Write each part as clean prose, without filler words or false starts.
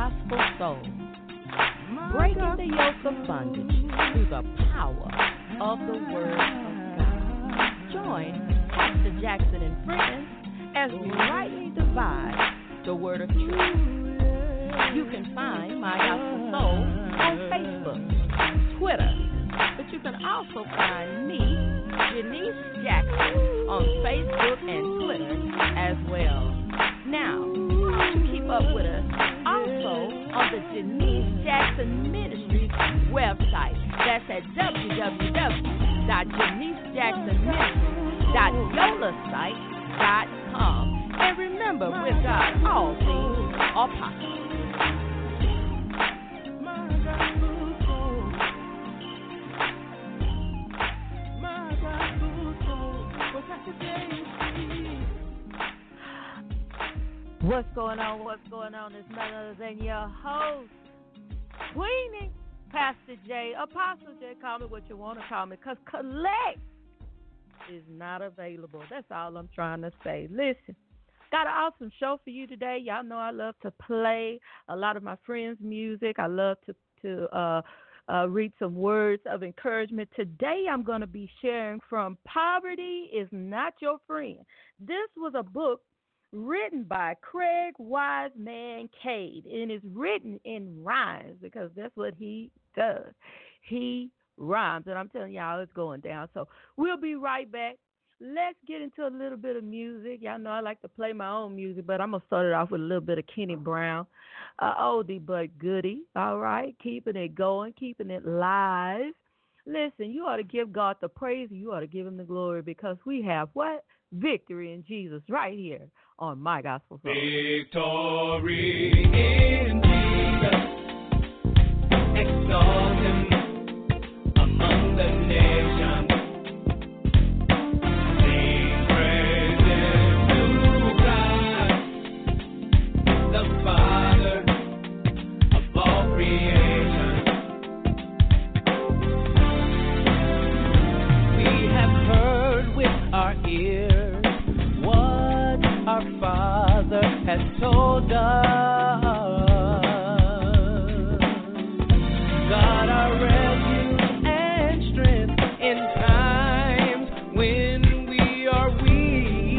gospel soul, breaking the yoke of bondage through the power of the Word of God. Join Pastor Jackson and friends as we rightly divide the Word of truth. You can find My Gospel Soul on Facebook, Twitter, but you can also find me, Janice Jackson, on Facebook and Twitter as well. Now, you keep up with us also on the Janice Jackson Ministries website. That's at www.janicejacksonministries.yolasite.com. And remember, with God, all things are possible. What's going on? What's going on? It's none other than your host, Queenie, Pastor J, Apostle J. Call me what you want to call me, because collect is not available. That's all I'm trying to say. Listen, got an awesome show for you today. Y'all know I love to play a lot of my friends' music. I love to read some words of encouragement. Today I'm going to be sharing from Poverty is Not Your Friend. This was a book written by Craig Wiseman Cade, and it's written in rhymes because that's what he does. He rhymes, and I'm telling y'all it's going down. So we'll be right back. Let's get into a little bit of music. Y'all know I like to play my own music, but I'm going to start it off with a little bit of Kenny Brown. Oldie but goodie, all right? Keeping it going, keeping it live. Listen, you ought to give God the praise, and you ought to give him the glory, because we have what? Victory in Jesus right here on My Gospel Soul. Victory in Jesus, exalt him among the nations. Sing praises to God, the Father of all creation. We have heard with our ears our Father has told us. God, our refuge and strength in times when we are weak.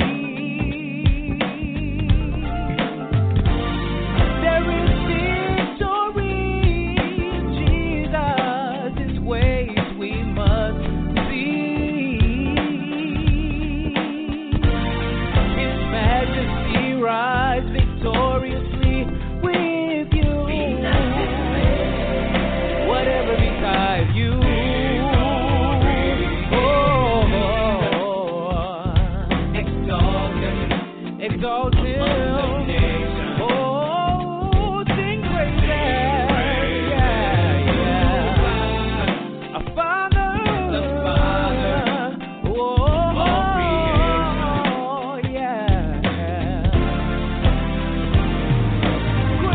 There is victory in Jesus' His ways we must see. Rise victoriously with you. Whatever besides you. Exalt him. Exalt him. Oh, sing praises. Yeah. Our Father. The Father. All creation. Yeah.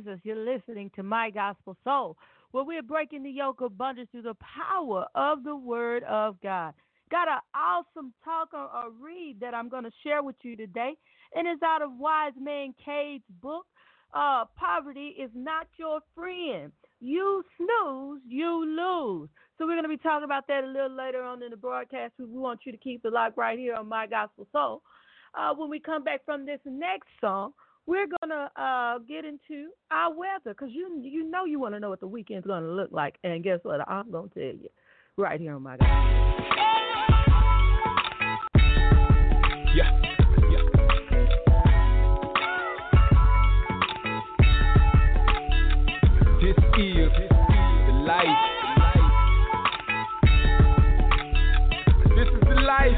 Jesus. You're listening to My Gospel Soul, where we're breaking the yoke of bondage through the power of the Word of God. Got an awesome talk or read that I'm going to share with you today, and it's out of Wise Man Cade's book, Poverty is Not Your Friend. You snooze, you lose. So we're going to be talking about that a little later on in the broadcast. We want you to keep the lock right here on My Gospel Soul. When we come back from this next song, we're going to get into our weather, because you know you want to know what the weekend's going to look like. And guess what? I'm going to tell you right here on My Gospel. Yeah. This is the life. This is the life.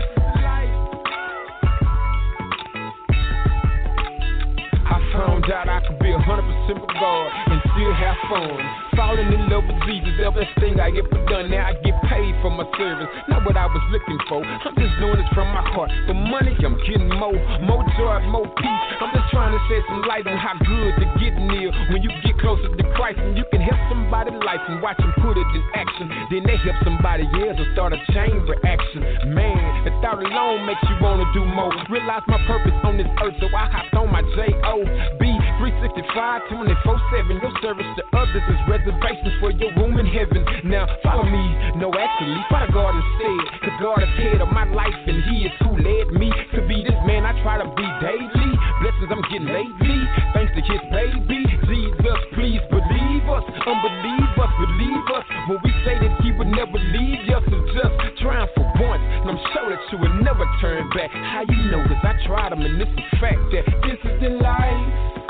I found out I could be 100% with God and still have fun. Falling in love with Jesus, the best thing I ever done. Now I get paid for my service, not what I was looking for. I'm just doing this from my heart. For money, I'm getting more joy, more peace. I'm just trying to shed some light on how good to get near. When you get closer to Christ and you can help somebody's life and watch them put it in action, then they help somebody else and start a chain reaction. Man, the thought alone makes you want to do more. Realize my purpose on this earth, so I hopped on my J.O.B. 365, 24/7. Your service to others is reservations for your room in heaven. Now follow me, no actually, follow God instead. Cause God is head of my life and He is who led me to be this man I try to be daily. Blessings I'm getting lately, thanks to His baby. Jesus, please believe us, unbelievers believe us when we say that He would never leave us. So just trying for once, and I'm sure that you will never turn back. How you know? Cause I tried them and it's a fact that this is the life.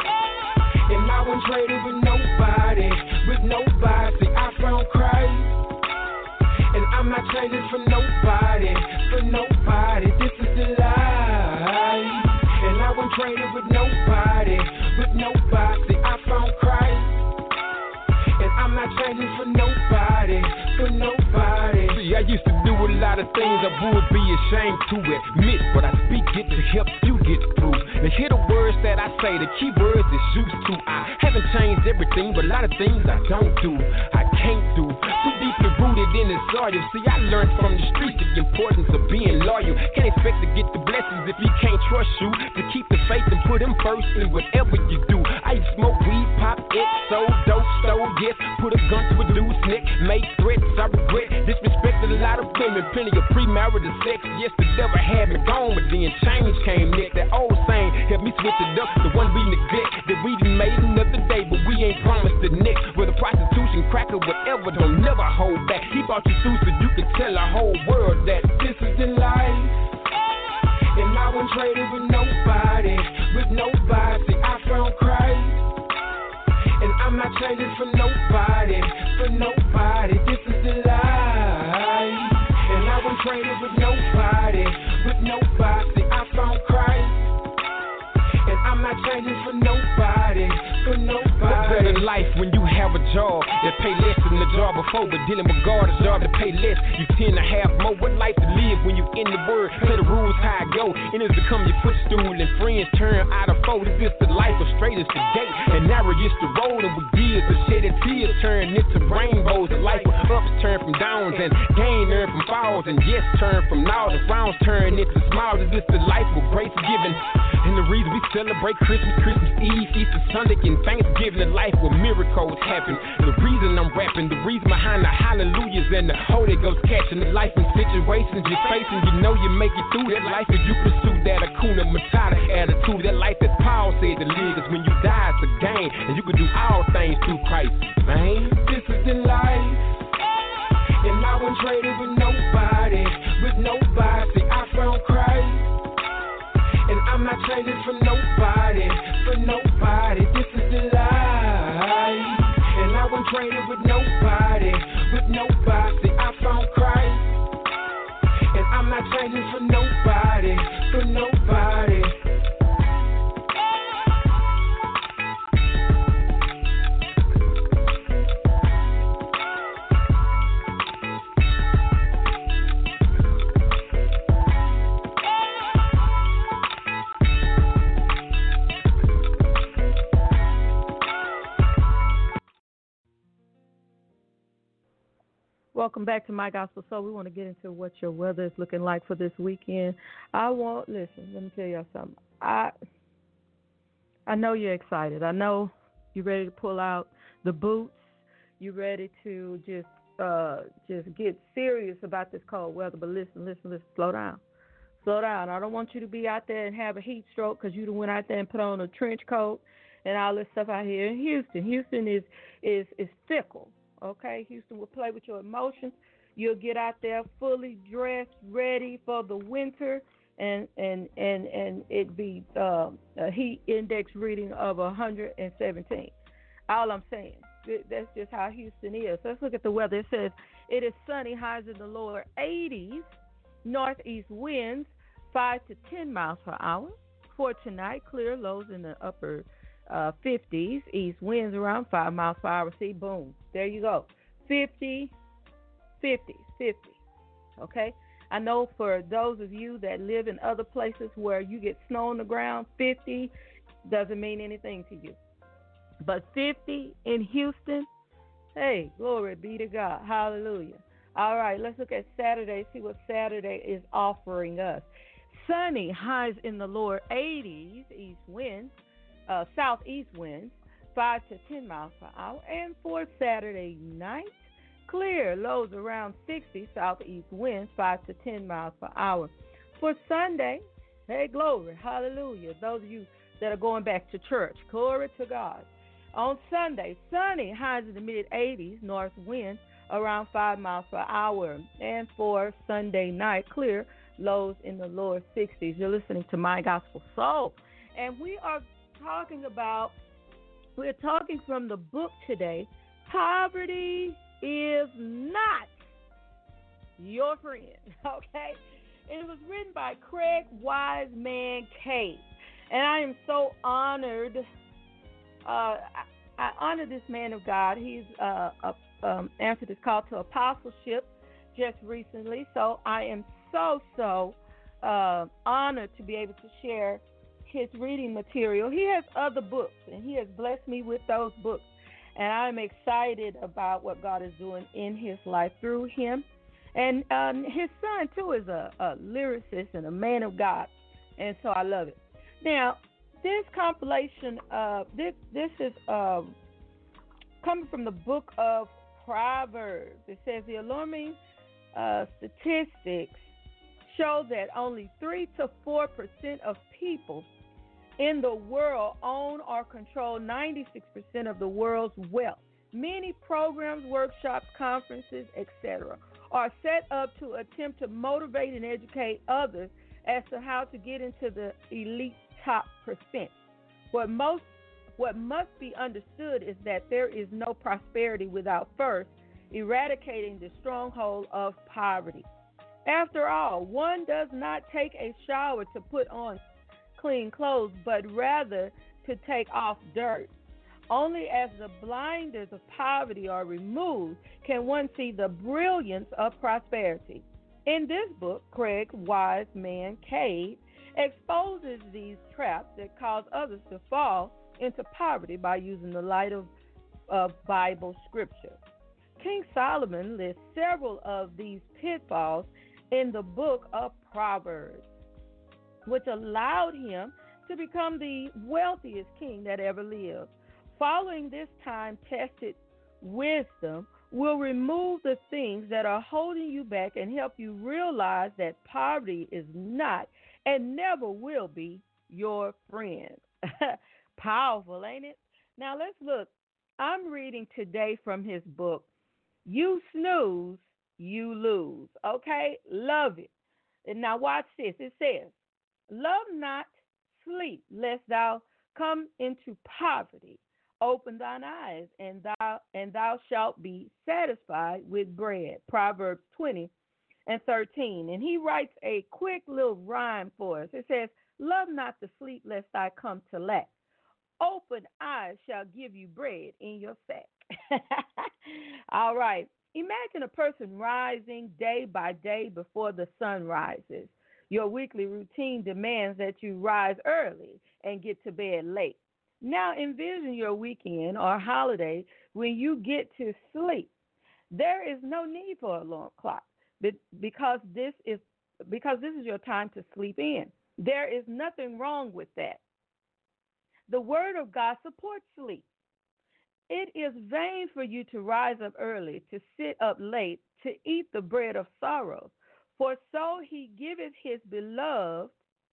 And I won't trade it with nobody. See, I found Christ. And I'm not trading for nobody. This is the life. And I won't trade it with nobody. See, I found Christ. And I'm not trading for nobody. See, I used to do a lot of things I would be ashamed to admit, but I speak it to help you get through. Now hear the words that I say, the key words is used to. I haven't changed everything, but a lot of things I don't do, I can't do. Too deeply rooted in the soil. See, I learned from the streets the importance of being loyal. Can't expect to get the blessings if He can't trust you. To keep the faith and put Him first in whatever you do. I used to smoke weed, pop, XO, dope, stole, yes. Put a gun to a dude's neck, make threats, I regret. Disrespected a lot of women, plenty of premarital sex. Yes, the devil had me gone, but then change came next. That old saying helped me switch it up. The one we neglect, that we done made another day, but we ain't promised the next. Whether prostitution, crack, or whatever, don't never hold back. He brought you through so you could tell the whole world that this is the life. And I won't trade it with nobody. See, I found Christ. And I'm not trading for nobody. This is the life. And I won't trade it with nobody. See, I found Christ. And I'm not trading for nobody. What's better in life when you have a job that pay less than the job before, but dealing with God, a job that pay less, you tend to have more. What life to live when you in the word? Play the rules how I go, and it's become your footstool, and friends turn out of fold. Is this the life of straight as the gate, and narrow is the road, and with years of shedded tears turn into rainbows. The life with ups turn from downs, and gain earn from falls, and yes turn from now the frowns turn into smiles. Is this the life with grace given? And the reason we celebrate Christmas Eve, Easter Sunday, and Thanksgiving, a life where miracles happen. The reason I'm rapping, the reason behind the hallelujahs and the Holy Ghost catching the life in situations you're facing. You know you make it through that life if you pursue that Hakuna Matata attitude. That life that Paul said to live, is when you die it's a gain, and you can do all things through Christ. Man, this is the life. And I won't trade it with nobody. See, I found Christ. And I'm not trading for nobody. This is the life. And I won't trade it with nobody. See, I found Christ. And I'm not trading for nobody. Welcome back to My Gospel Soul. We want to get into what your weather is looking like for this weekend. Listen, let me tell y'all something. I know you're excited. I know you're ready to pull out the boots. You're ready to just get serious about this cold weather. But listen, slow down. Slow down. I don't want you to be out there and have a heat stroke because you done went out there and put on a trench coat and all this stuff out here in Houston. Houston is fickle. Okay, Houston will play with your emotions. You'll get out there fully dressed, ready for the winter, and it be a heat index reading of 117. All I'm saying, that's just how Houston is. Let's look at the weather. It says it is sunny, highs in the lower 80s, northeast winds 5 to 10 miles per hour. For tonight, clear, lows in the upper 50s, east winds around 5 miles per hour. See, boom, there you go. 50, 50, 50. Okay? I know for those of you that live in other places where you get snow on the ground, 50 doesn't mean anything to you. But 50 in Houston, hey, glory be to God. Hallelujah. All right, let's look at Saturday, see what Saturday is offering us. Sunny, highs in the lower 80s, east winds. Southeast winds, 5 to 10 miles per hour. And for Saturday night, clear, lows around 60, southeast winds, 5 to 10 miles per hour. For Sunday, hey, glory, hallelujah. Those of you that are going back to church, glory to God. On Sunday, sunny, highs in the mid-80s, north winds around 5 miles per hour. And for Sunday night, clear, lows in the lower 60s. You're listening to My Gospel Soul. And we're talking from the book today, Poverty is Not Your Friend, okay? It was written by Craig Wiseman Cave, and I am so honored. I honor this man of God. He's answered his call to apostleship just recently, so I am so honored to be able to share his reading material. He has other books, and he has blessed me with those books. And I'm excited about what God is doing in his life through him. And his son, too, is a lyricist and a man of God. And so I love it. Now, this compilation, this is coming from the book of Proverbs. It says the alarming statistics show that only 3 to 4% of people in the world own or control 96% of the world's wealth. Many programs, workshops, conferences, etc. are set up to attempt to motivate and educate others as to how to get into the elite top percent. What must be understood is that there is no prosperity without first eradicating the stronghold of poverty. After all, one does not take a shower to put on clean clothes, but rather to take off dirt. Only as the blinders of poverty are removed can one see the brilliance of prosperity. In this book, Craig Wiseman Cave exposes these traps that cause others to fall into poverty by using the light of Bible scripture. King Solomon lists several of these pitfalls in the book of Proverbs, which allowed him to become the wealthiest king that ever lived. Following this time-tested wisdom will remove the things that are holding you back and help you realize that poverty is not and never will be your friend. Powerful, ain't it? Now let's look. I'm reading today from his book, You Snooze, You Lose. Okay? Love it. And now watch this. It says, love not sleep, lest thou come into poverty. Open thine eyes, and thou shalt be satisfied with bread. Proverbs 20:13. And he writes a quick little rhyme for us. It says, love not the sleep, lest thou come to lack. Open eyes shall give you bread in your sack. All right. Imagine a person rising day by day before the sun rises. Your weekly routine demands that you rise early and get to bed late. Now envision your weekend or holiday when you get to sleep. There is no need for an alarm clock because this is your time to sleep in. There is nothing wrong with that. The Word of God supports sleep. It is vain for you to rise up early, to sit up late, to eat the bread of sorrows. For so he giveth his beloved,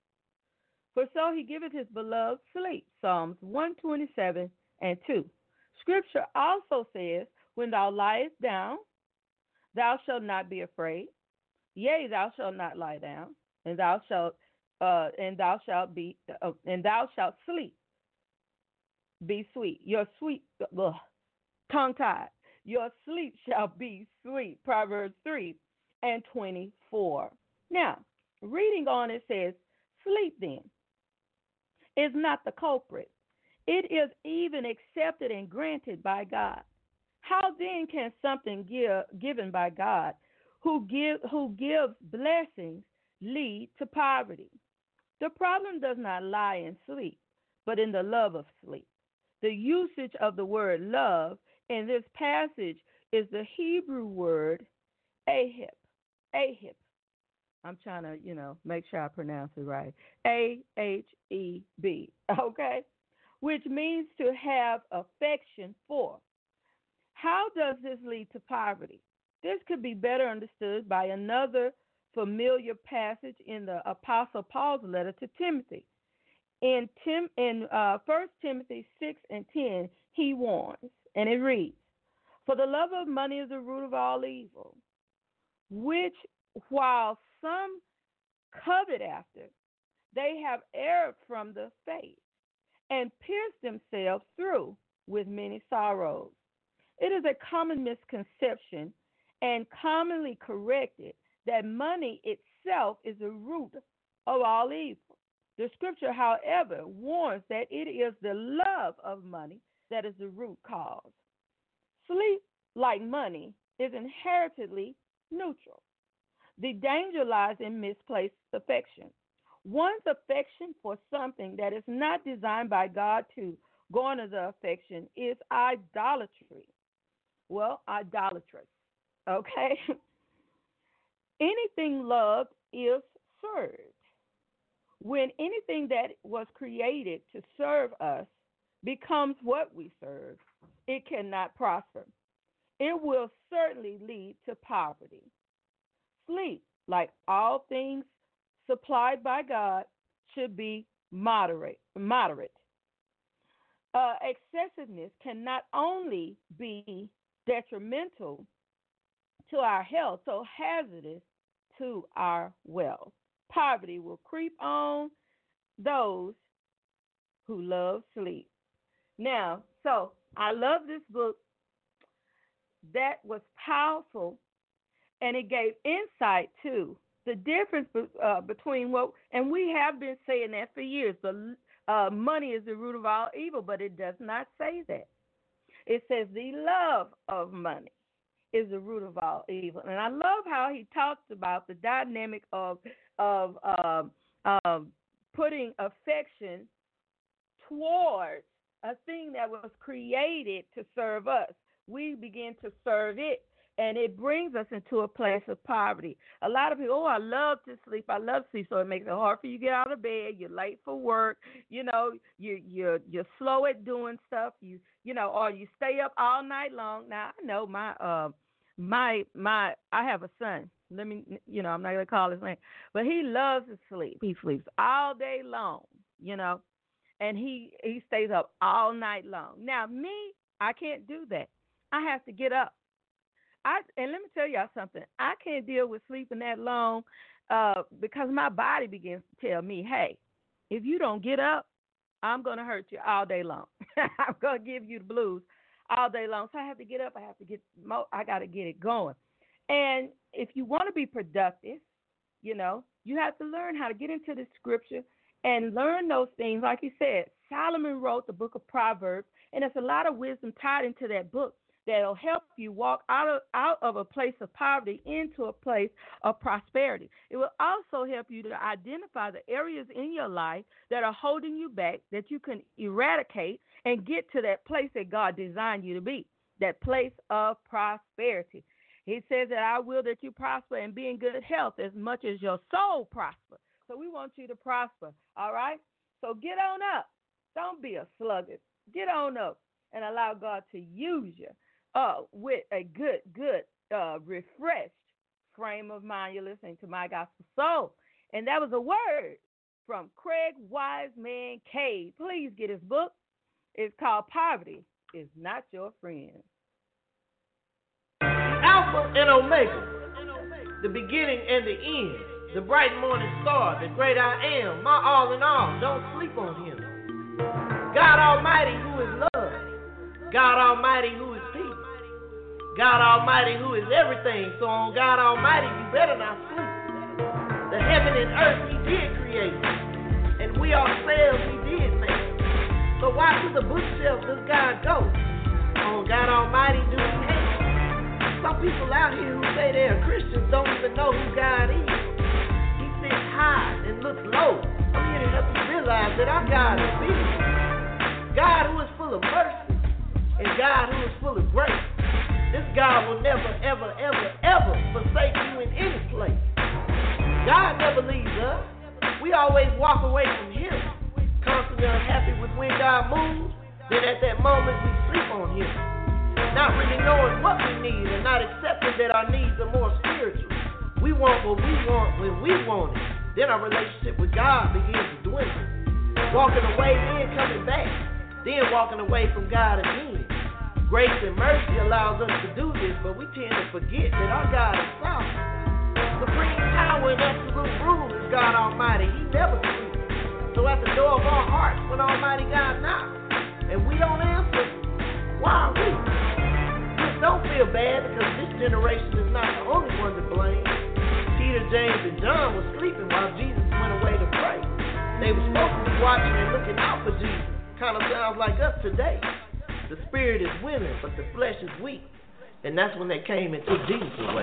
sleep. Psalms 127 and 2. Scripture also says, when thou liest down, thou shalt not be afraid. Yea, thou shalt not lie down, and thou shalt sleep. Be sweet. Your sweet, tongue tied. Your sleep shall be sweet. Proverbs 3 and 24. Now, reading on, it says, sleep then is not the culprit. It is even accepted and granted by God. How then can something given by God, who gives blessings, lead to poverty? The problem does not lie in sleep, but in the love of sleep. The usage of the word love in this passage is the Hebrew word ahib. Ahib. I'm trying to, make sure I pronounce it right. A-H-E-B. Okay? Which means to have affection for. How does this lead to poverty? This could be better understood by another familiar passage in the Apostle Paul's letter to Timothy. In 1 Timothy 6 and 10, he warns, and it reads, for the love of money is the root of all evil, which while some covet after, they have erred from the faith and pierced themselves through with many sorrows. It is a common misconception and commonly corrected that money itself is the root of all evil. The scripture, however, warns that it is the love of money that is the root cause. Sleep, like money, is inherently neutral. The danger lies in misplaced affection. One's affection for something that is not designed by God to garner the affection is idolatry. Well, idolatrous, okay? Anything loved is served. When anything that was created to serve us becomes what we serve, it cannot prosper. It will certainly lead to poverty. Sleep, like all things supplied by God, should be moderate. Excessiveness can not only be detrimental to our health, so hazardous to our wealth. Poverty will creep on those who love sleep. Now, so I love this book. That was powerful, and it gave insight to the difference between what, and we have been saying that for years. The money is the root of all evil, but it does not say that. It says the love of money is the root of all evil. And I love how he talks about the dynamic of putting affection towards a thing that was created to serve us. We begin to serve it, and it brings us into a place of poverty. A lot of people, I love to sleep. I love sleep, so it makes it hard for you to get out of bed. You're late for work. You're slow at doing stuff. Or you stay up all night long. Now I know I have a son. I'm not gonna call his name, but he loves to sleep. He sleeps all day long, and he stays up all night long. Now me, I can't do that. I have to get up. And let me tell y'all something. I can't deal with sleeping that long because my body begins to tell me, hey, if you don't get up, I'm going to hurt you all day long. I'm going to give you the blues all day long. So I have to get up. I got to get it going. And if you want to be productive, you have to learn how to get into the scripture and learn those things. Like you said, Solomon wrote the book of Proverbs, and there's a lot of wisdom tied into that book that'll help you walk out of a place of poverty into a place of prosperity. It will also help you to identify the areas in your life that are holding you back, that you can eradicate and get to that place that God designed you to be, that place of prosperity. He says that I will that you prosper and be in good health as much as your soul prosper. So we want you to prosper, all right? So get on up. Don't be a sluggard. Get on up and allow God to use you with a good, refreshed frame of mind. You're listening to My Gospel Soul. And that was a word from Craig Wiseman Cade. Please get his book. It's called Poverty is Not Your Friend. Alpha and Omega, the beginning and the end, the bright morning star, the great I am, my all in all. Don't sleep on him. God Almighty who is love, God Almighty who is peace, God Almighty who is everything. So on God Almighty you better not sleep. The heaven and earth he did create, and we ourselves he did make. So why to the bookshelf does God go? On God Almighty do he hate? Some people out here who say they are Christians don't even know who God is. He sits high and looks low. I'm here to help you realize that our God is big. God who is full of mercy and God who is full of grace. This God will never, ever, ever, ever forsake you in any place. God never leaves us. We always walk away from him. Constantly unhappy with when God moves, then at that moment we sleep on him. Not really knowing what we need and not accepting that our needs are more spiritual. We want what we want when we want it. Then our relationship with God begins to dwindle. Walking away, then coming back. Then walking away from God again. Grace and mercy allows us to do this, but we tend to forget that our God is sovereign. Supreme power and absolute rule is God Almighty. He never sleeps. So at the door of our hearts, when Almighty God knocks, and we don't answer, why are we? Don't feel bad because this generation is not the only one to blame. Peter, James, and John were sleeping while Jesus went away to pray. They were supposed to be watching and looking out for Jesus. Kind of sounds like us today. The spirit is willing, but the flesh is weak. And that's when they came and took Jesus away.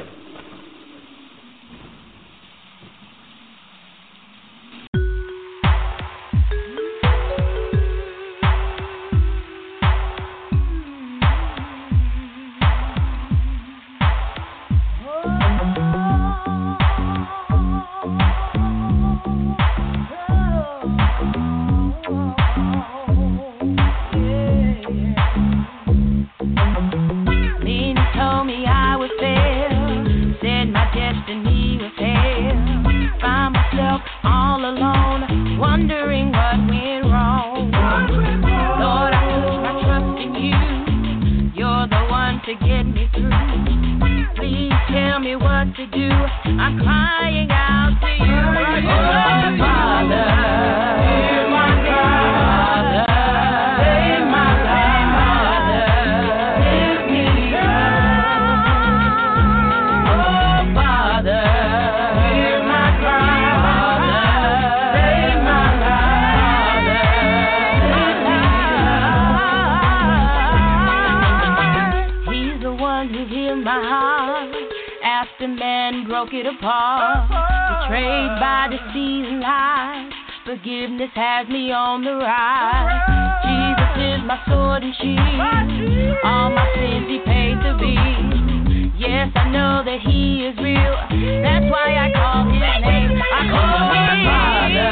Forgiveness has me on the rise. Jesus is my sword and shield. All my sins he paid the bill. Yes, I know that he is real. That's why I call his name. I call him Father.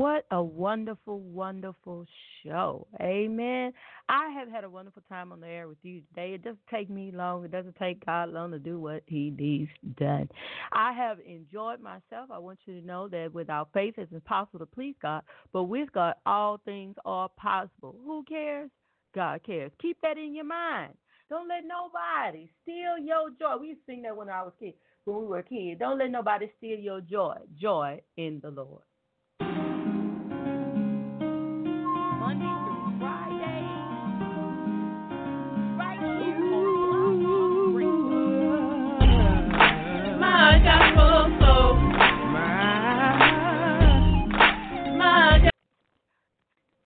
What a wonderful, wonderful show. Amen. I have had a wonderful time on the air with you today. It doesn't take me long. It doesn't take God long to do what he needs done. I have enjoyed myself. I want you to know that without faith it's impossible to please God, but with God all things are possible. Who cares? God cares. Keep that in your mind. Don't let nobody steal your joy. We used to sing that when we were kids. Don't let nobody steal your joy. Joy in the Lord.